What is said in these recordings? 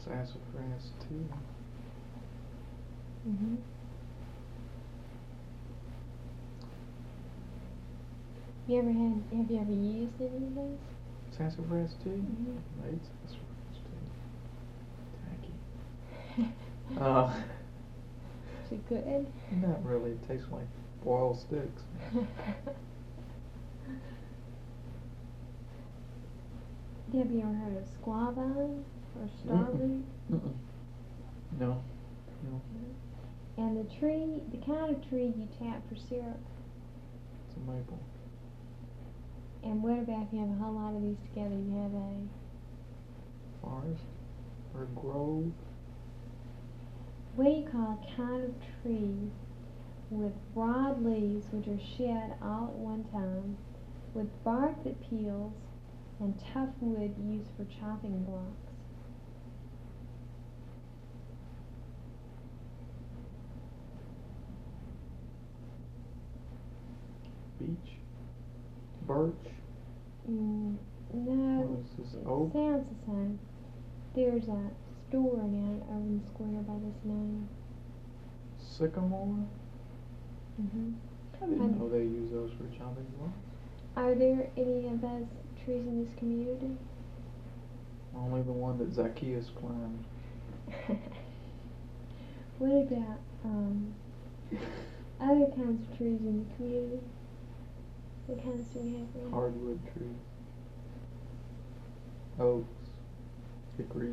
Sassafras tea. Mm-hmm. Have you ever used any of these? Sassafras tea? Mm-hmm. Made sassafras tea. Tacky. Is it good? Not really. It tastes like boiled sticks. Have you ever heard of squavine or starroot? Mm-mm. No. No. And the kind of tree you tap for syrup. It's a maple. And what about if you have a whole lot of these together? You have a Forest or grove. what do you call a kind of tree with broad leaves which are shed all at one time, with bark that peels, and tough wood used for chopping blocks? Beech. Birch. No, What is this? it Oak. sounds the same. There's a store down at Irving Square by this name. Sycamore. Mm-hmm. I didn't know they use those for chopping blocks. Are there any of those trees in this community? Only the one that Zacchaeus climbed. What about other kinds of trees in the community? What kinds do we have around? Hardwood trees. Oaks. Hickory.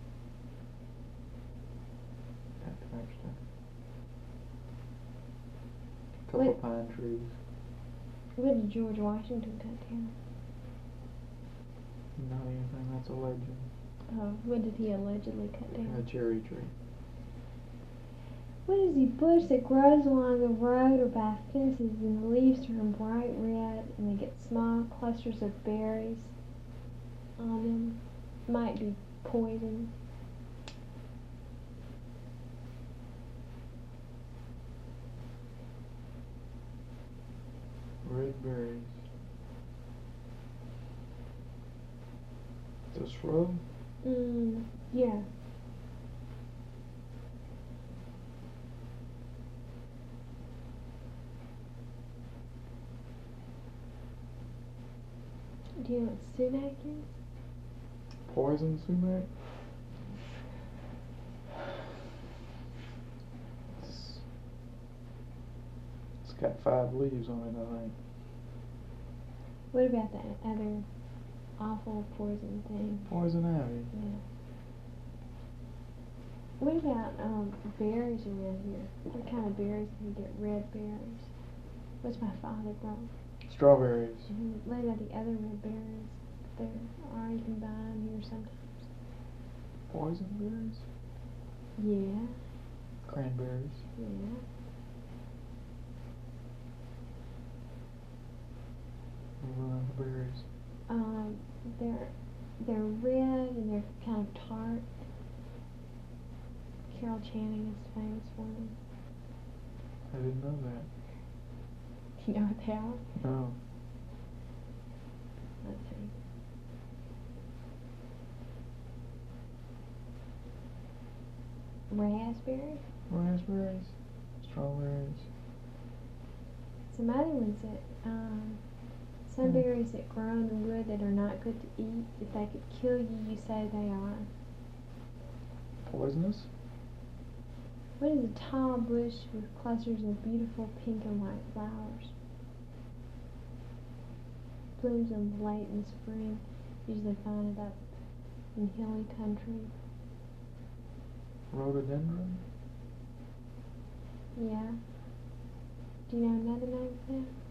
That type stuff. Couple What- pine trees. What did George Washington cut down? Not anything. That's a legend. What did he allegedly cut A down? cherry tree. What is the bush that grows along the road or by fences and the leaves turn bright red and they get small clusters of berries on them? Might be poison. Red berries. It's a shrub. Yeah. Do you know what sumac is? Poison sumac. It's got 5 leaves on it, I think. What about the other awful poison thing? Poison ivy. Yeah. What about berries around here? What kind of berries can you get? Red berries. What's my father grow? Strawberries. What about the other red berries there? Or you can buy them here sometimes. Poison berries. Yeah. Cranberries. Yeah. What are the berries? They're red and they're kind of tart. Carol Channing is famous for them. I didn't know that. Do you know what they are? No. Let's see. Raspberry. Raspberries. Strawberries. Some other ones that some berries that grow in the wood that are not good to eat. If they could kill you, you say they are. Poisonous. What is a tall bush with clusters of beautiful pink and white flowers? Blooms in late in spring. Usually find it up in hilly country. Rhododendron. Yeah. Do you know another name for that?